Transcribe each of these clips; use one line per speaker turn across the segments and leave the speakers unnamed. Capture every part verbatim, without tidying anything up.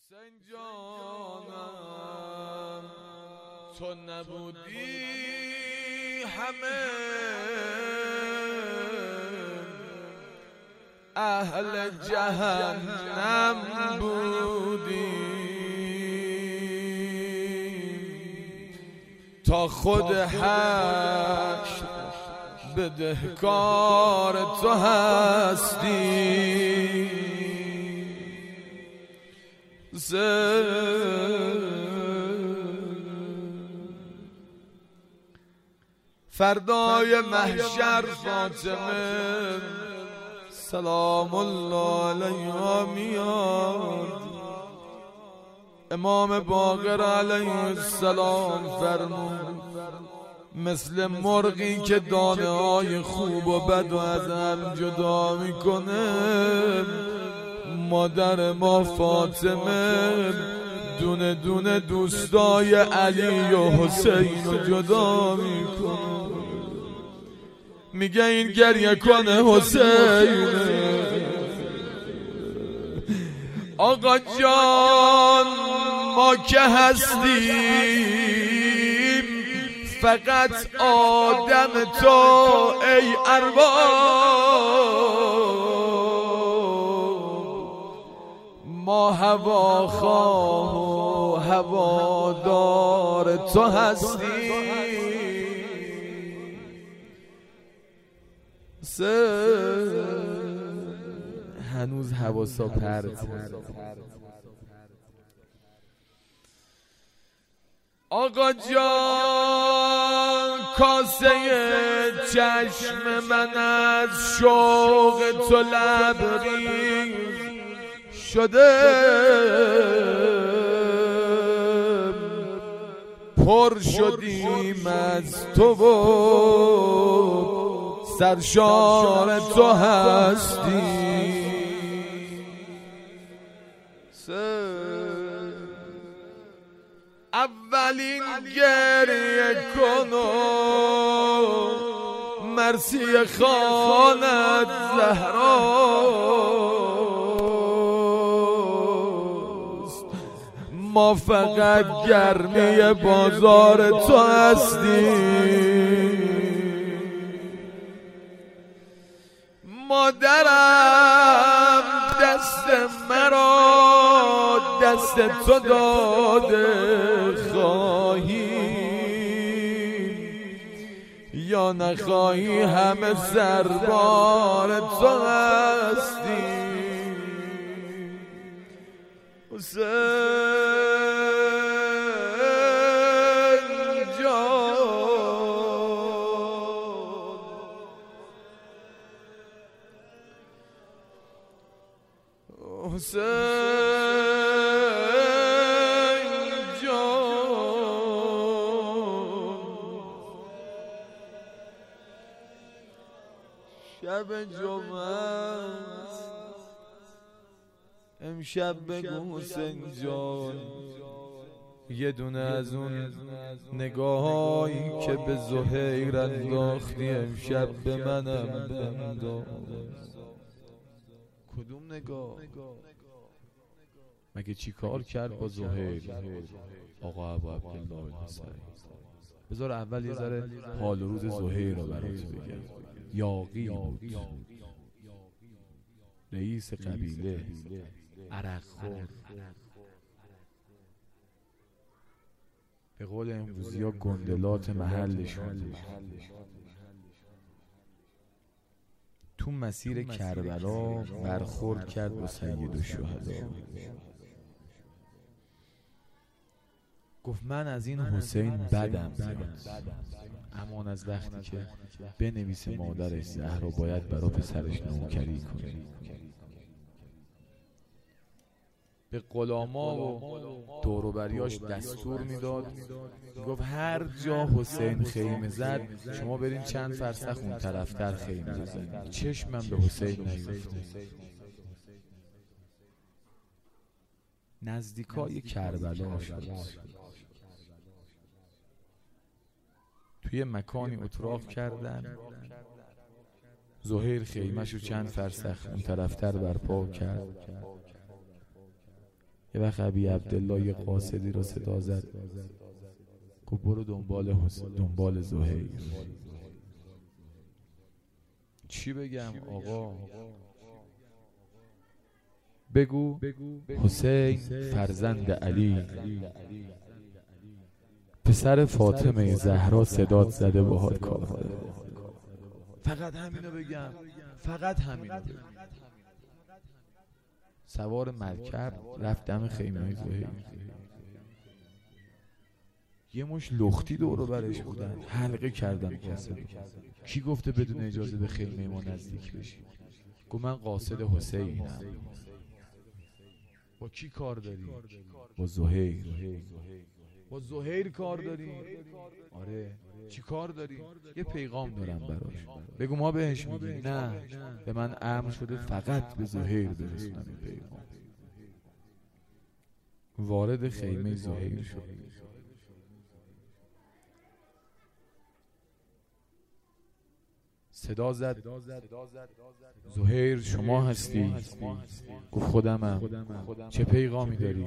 حسین جانم تو نبودی همه اهل جهنم بودی تا خود حشر بدهکار تو هستی فردای محشر فاطمه سلام الله علیها میاد، امام باقر علیه السلام فرمود مثل مرغی که دانه های خوب و بد و از هم جدا میکنه، مادر ما فاطمه دونه دونه دوستای علی و حسین رو جدا میکنه. میگه این گریه کنه حسین آقا جان، ما که هستیم فقط آدم تو ای ارباب، ما هواخواه و هوادار تو هستیم. هنوز حواسا پرت. آقا جان، کاسه چشم من از شوق تو لبریز شده، پر شدیم از تو و سرشار تو هستی. اولین گریه کن و مرسی خانت زهراست، ما فقط گرمی بازار تو هستیم. مادرم دست مرا دست تو داده، خواهی یا نخواهی همه سربار تو هستی. حسین شب جمعه امشب بگو حسین جان، یه دونه از اون نگاهایی که به زهیر انداختی امشب به منم بنداز. کدوم نگاه؟ مگه چی کار کرد با زهیر آقا ابو عبدالله الحسین؟ بذار اول یه ذره حال و روز زهیر رو برات بگم. یاغی بود، رئیس قبیله، عرق خور، به قول امروزی ها گندلات محلشون بود. تو مسیر کربلا برخورد کرد با سید الشهدا، گفت من از این حسین بدم میاد، اما از وقتی که بنویسه مادرش زهرا باید برا پسرش نوکری کنه. به غلاما و دوروبریاش دستور میداد، گفت هر جا حسین خیمه زد شما برین چند فرسخ اون طرفتر خیمه بزنید، چشمم به حسین نیفته. نزدیکای کربلا شد، توی مکانی اتراق کردن، زهیر خیمه‌شو چند فرسخ اون طرفتر برپا کرد. یه وقت ابی عبدالله یه قاصدی رو صدا زد، گفت برو دنبال حسین، دنبال زهیر. چی بگم آقا؟ بگو حسین فرزند علی پسر فاطمه زهرا صدات زده باهات کار داره. فقط همینو بگم، فقط همینو بگم. سوار مرکب رفت دم خیمه زهیر. یه مش لختی دورو برش بودن، حلقه کردن قاصد. کی گفته بدون اجازه به خیمه ما نزدیک بشی؟ گفت من قاصد حسینم. با کی کار داری؟ با زهیر. با زهیر کار داری؟ آره. چی کار داری؟ یه پیغام دارم براش. بگو ما بهش میگیم. نه، به من امر شده فقط به زهیر برسونم این پیغام. وارد خیمه زهیر شد. صدا زد زهیر شما هستی؟ گفت خودمم. چه پیغامی داری؟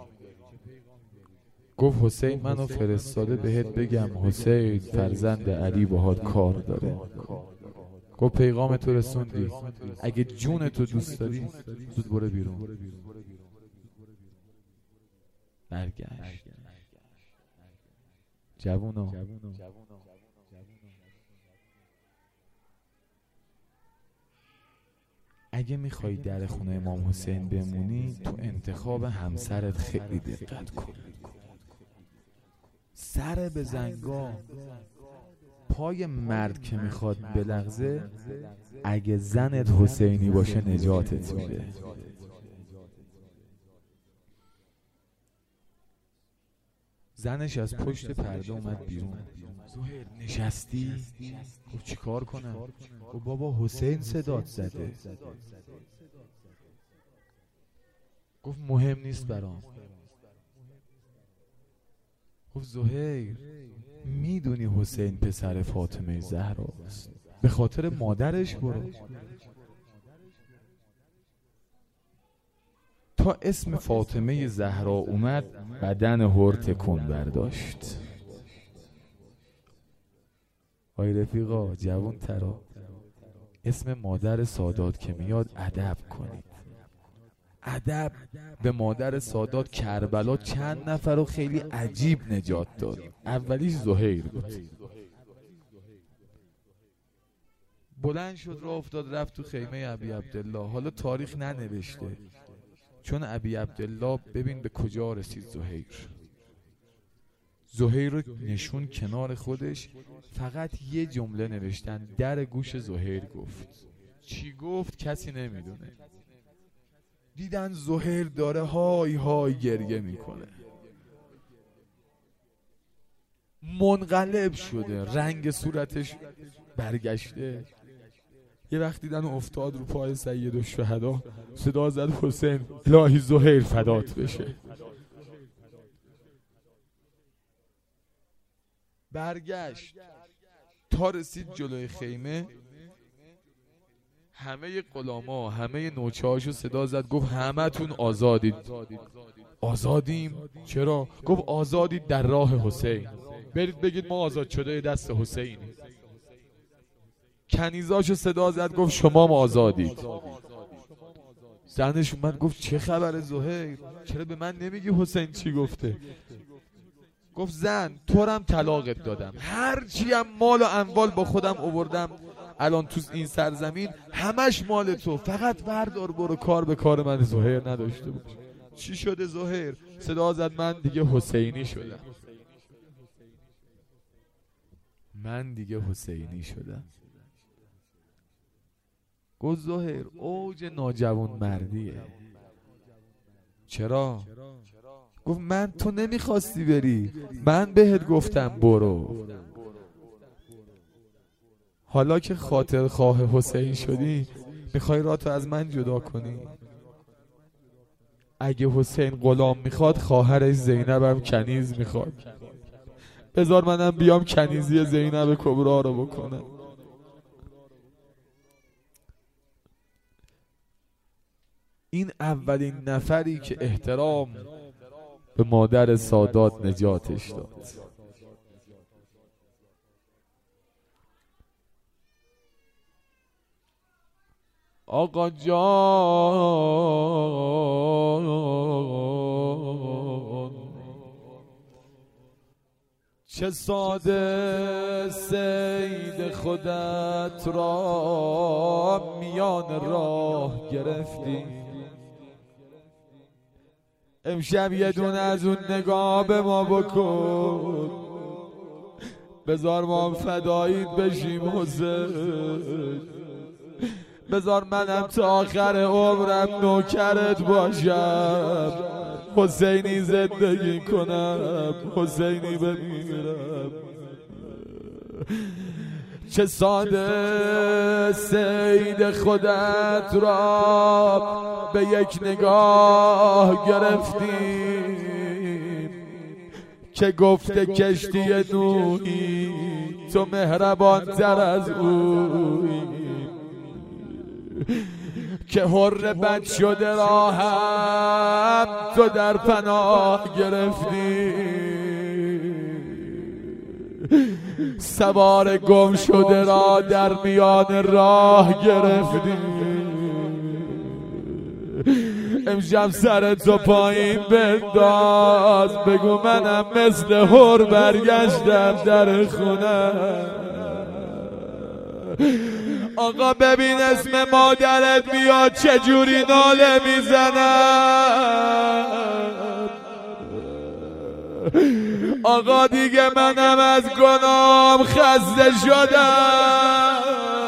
گفت حسین منو فرستاده بهت بگم حسین فرزند علی باهات کار داره. گفت پیغام تو رسوندی، اگه جون تو دوست داری زود برو بیرون. برگشت. جوونا اگه میخوای در خونه امام حسین بمونی تو انتخاب همسرت خیلی دقت کن. سر به زنگا پای مرد که میخواد بلغزه، اگه زنت حسینی باشه نجاتت میده. زنش از پشت پرده اومد بیرون. زهیر نشستی؟ گفت چی کار کنم؟ گفت بابا حسین صدات زده. گفت مهم نیست برام. گفت زهیر میدونی حسین پسر فاطمه زهراست، به خاطر مادرش برو. تا اسم فاطمه زهرا اومد بدن هر تکون برداشت. آی رفیقا جوون ترا، اسم مادر سادات که میاد ادب کنید. ادب به مادر سادات کربلا چند نفر رو خیلی عجیب نجات داد. اولیش زهیر بود. بلند شد راه افتاد رفت تو خیمه ابی عبدالله. حالا تاریخ ننوشته، چون ابی عبدالله ببین به کجا رسید. زهیر زهیر رو نشون کنار خودش، فقط یه جمله نوشتن در گوش زهیر گفت. چی گفت کسی نمیدونه. دیدن زهیر داره های های گریه میکنه، منقلب شده، رنگ صورتش برگشته. یه وقت دیدن افتاد رو پای سید الشهدا، صدا زد حسین الهی زهیر فدات بشه. برگشت تا رسید جلوی خیمه. همه غلاما همه نوچه‌هاشو صدا زد، گفت همه تون آزادید. آزادیم؟ چرا؟ گفت آزادید در راه حسین، برید بگید ما آزاد شده دست حسین. کنیزاشو صدا زد، گفت شما ما آزادید. زنش اومد گفت چه خبر زهیر؟ چرا به من نمیگی حسین چی گفته؟ گفت زن تورم طلاقت دادم، هرچی هم مال و اموال با خودم آوردم الان تو این سرزمین همش مال تو، فقط بردار برو، کار به کار من زهیر نداشته باش. چی شده زهیر؟ صدا زد من دیگه حسینی شدم. من دیگه حسینی شدم. گفت زهیر اوج ناجوان مردیه. چرا؟ گفت من تو نمیخواستی بری، من بهت گفتم برو. حالا که خاطر خواه حسین شدی میخوای راتو از من جدا کنی؟ اگه حسین غلام میخواد خواهرش زینبم کنیز میخواد، بذار منم بیام کنیزی زینب کبرا رو بکنم. این اولین نفری که احترام به مادر سادات نجاتش داد. آقا جان چه ساده سید خودت را میان راه گرفتی، امشب یه دونه از اون نگاه به ما بکن، بذار ما فداییت بشیم حسین، بذار منم تا آخر عمرم نوکرت باشم، حسینی زندگی کنم، حسینی بمیرم. چه ساده سید خودت را به یک نگاه گرفتیم که گفته کشتی نوحی تو مهربان تر از اویی، که حر بد شده را هم تو در پناه گرفتی، سوار گم شده را در میان راه گرفتی. امشب سر تو پایین بنداز، بگو منم مثل حر برگشتم در خونه. آقا ببین اسم مادرت میاد چجوری ناله میزنم. آقا دیگه منم از گناهم خسته شدم،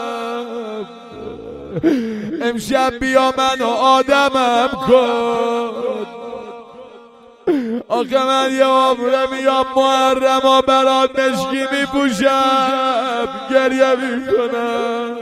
امشب بیا منو آدمم کن. آخه من یه عمره میام محرم و برات مشکی میپوشم، گریه میکنم.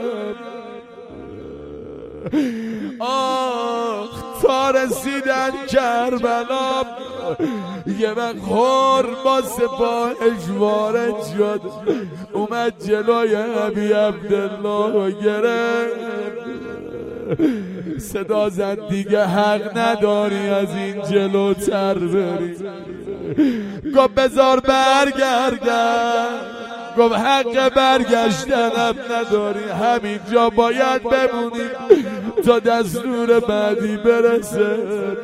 آخ تا رسیدن کربلا یه وقت حر با سپاهش وارد شد، اومد جلوی ابی عبدالله و گرفت، صدا زد دیگه حق نداری از این جلوتر بری. گفت بذار برگردم، گفت حق برگشتنم نداری، همینجا باید بمونی تا دستور بعدی برسه.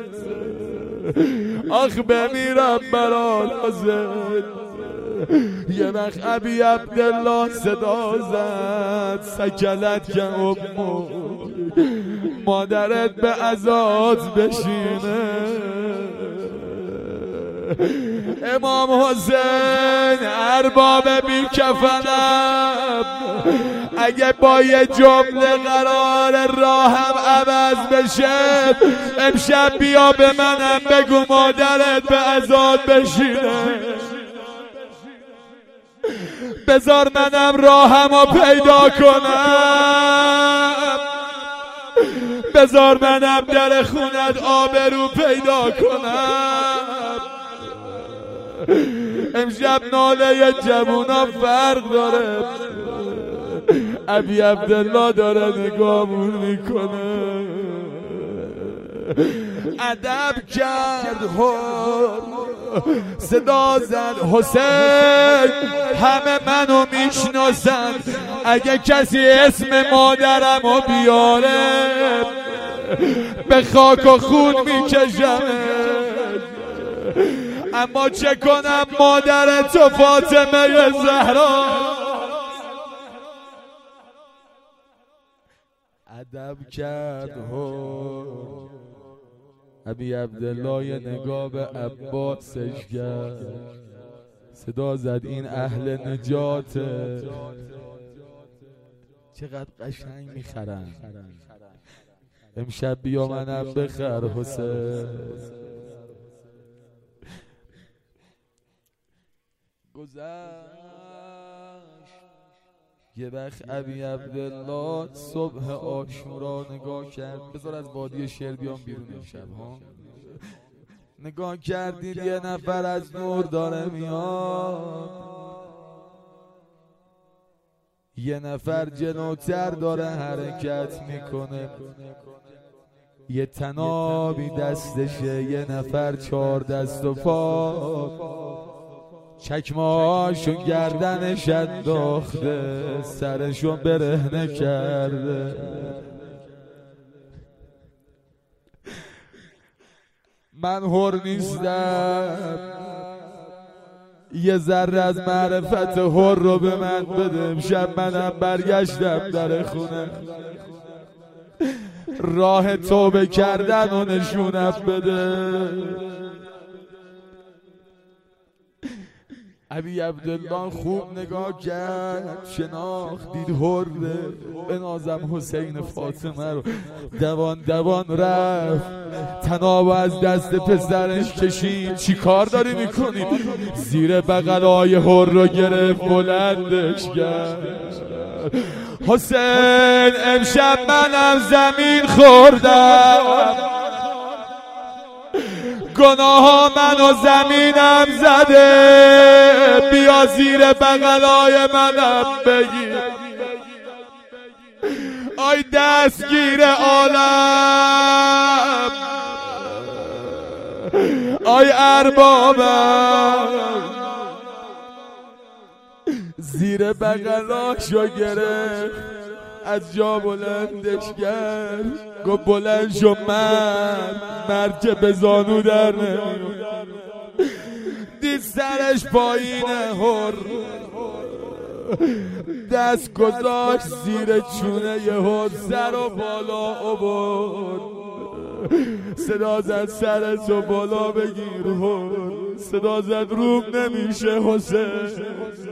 آخ بمیرم برات حسین. یه وقت ابی عبدالله صدا زد سکلت که امو مادرت به عزات بشینه. امام حسین ارباب بی کفنم، اگه با یه جمله قرار راهم عوض بشه، امشب بیا به منم بگو مادرت به عزات بشینه. بذار منم راهمو پیدا کنم، بذار منم در خونت آبرو پیدا کنم. امشب ناله جوونا فرق داره، ابی عبدالله داره نگامون میکنه. ادب کرد حر صدا زد حسین، همه منو میشناسن، اگه کسی اسم مادرمو بیاره به خاک و خون میکشم. اما چه کنم مادر تو فاطمه زهرا. ادب کرد حر ابی عبدالله یه نگاه به عباسش کرد، صدا زد این اهل نجاته. چقدر قشنگ میخرن. امشب بیا منم بخر حسین. گذشت یه وقت ابی عبدالله صبح عاشورا نگاه کرد. بذار از وادی شعر بیام بیرون امشب ها. نگاه کردید یه نفر از نور داره میاد، یه نفر جلوتر داره حرکت میکنه. یه تنابی دستشه، یه نفر چهار دست و پا، چکمه‌هاشون گردنش انداخته، سرشون برهنه کرده. من هر نیستم، یه ذره از معرفت هر رو به من بده. امشب منم برگشتم در خونه، راه توبه کردن و نشونم بده. ابی عبدالله خوب نگاه کرد، شناخت، دید هره، بنازم حسین فاطمه رو دوان دوان رفت، طناب از دست پسرش کشید. چی کار داری میکنی؟ زیر بغلای هر رو گرفت، بلندش کرد. حسین امشب منم زمین خوردم، گناه منو زمینم زده، بیا زیر بغلای منم بگیر. آی دستگیر عالم، آی اربابم، زیر بغلاشو گرفت، از جا بلندش کرد، گفت بلند شو مرد، مرد که به زانو در نمیاد. دید سرش پایینه، هر دست گذاشت زیر چونه هر، سر و بالا آورد، صدا زد سرتو بالا بگیر هر، صدا زد روم نمیشه حسین،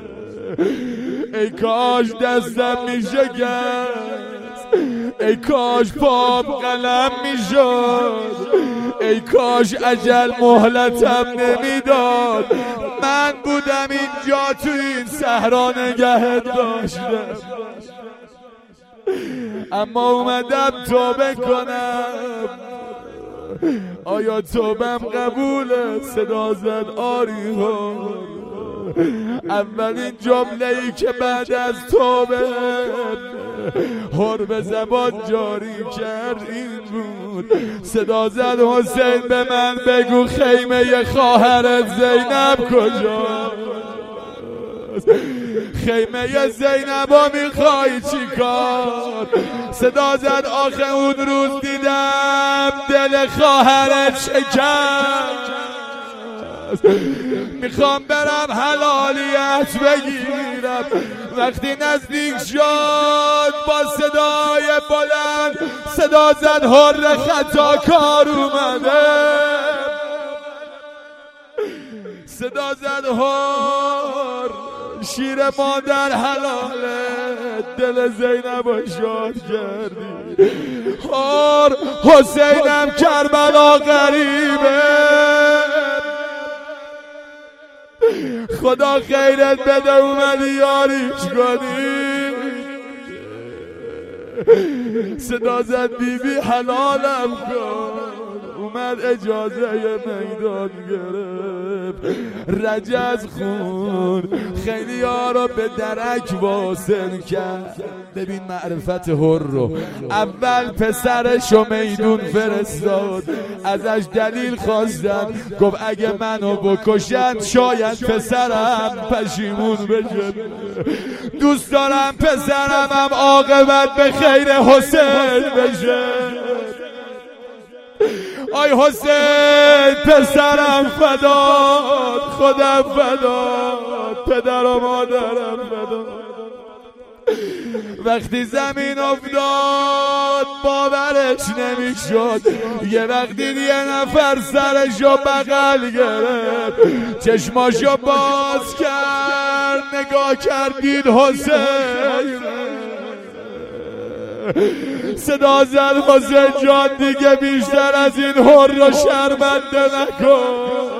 ای کاش دستم میشه گست، ای کاش پام قلم میشد، ای کاش اجل مهلتم نمیداد. من بودم اینجا تو این صحرا نگهت داشتم، اما اومدم توبه کنم. آیا توبم قبوله؟ صدا زد آری ها. اولین جمله‌ای که بعد از توبه هر به زبان جاری کرد این بود، صدا زد حسین به من بگو خیمه خواهرت زینب کجاست؟ خیمه زینبا میخوای چی کار؟ صدا زد آخه اون روز دیدم دل خواهرت شکست، میخوام برم حلالیت بگیرم. وقتی نزدیک شد با صدای بلند صدا زد هر خطا کار اومده، صدا زد هر شیر مادر حلاله، دل زینب رو شاد کردی. هر حسینم کربلا غریبه، خدا خیرت بده اومدی یاریش کنی. صدا زد بی بی حلالم کن، اومد اجازه میدان گرفت، رجز خون خیلی ها رو به درک واصل کرد. ببین معرفت هر رو، اول پسرشو میدون فرستاد، ازش دلیل خواستن، گفت اگه منو بکشن شاید پسرم پشیمون بشه، دوست دارم پسرم هم عاقبت به خیر حسین بشه. آی حسین پسرم فداد، خودم فداد، پدر و مادرم فداد. وقتی زمین افتاد باورش نمیشد، یه وقت دید یه نفر سرشو بغل گرفت، چشماشو باز کرد، نگاه کرد دید حسین، صدا زد حسین جان دیگه بیشتر از این هر رو شرمنده نکن.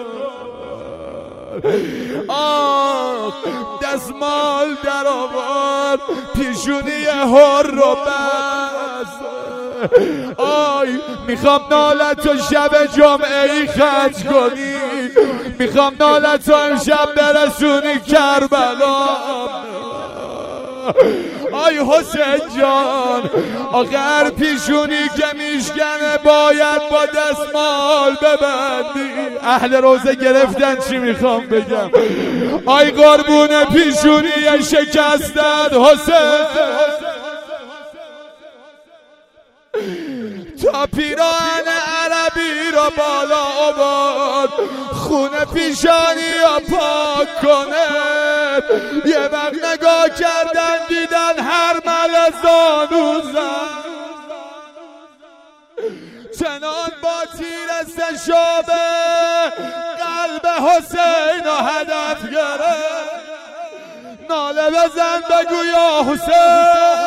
آه دستمال در آورد، پیشونی هر رو بست. آی میخوام نالت و شب جمعه ای خرج کنی، میخوام نالت و امشب برسونی کربلا. آی حسین جان آخر پیشونی که میشکنه باید با دستمال ببندی. اهل روزه گرفتن چی میخوام بگم. آی قربون پیشونی شکستن حسین تا پیران عربی را بالا آورد خونه پیشانی را پاک کنه. یه وقت نگاه کردن دیدن هر مل زانو زد چنان با تیر سشابه قلب حسین را هدف گرفت. ناله بزن بگو یا حسین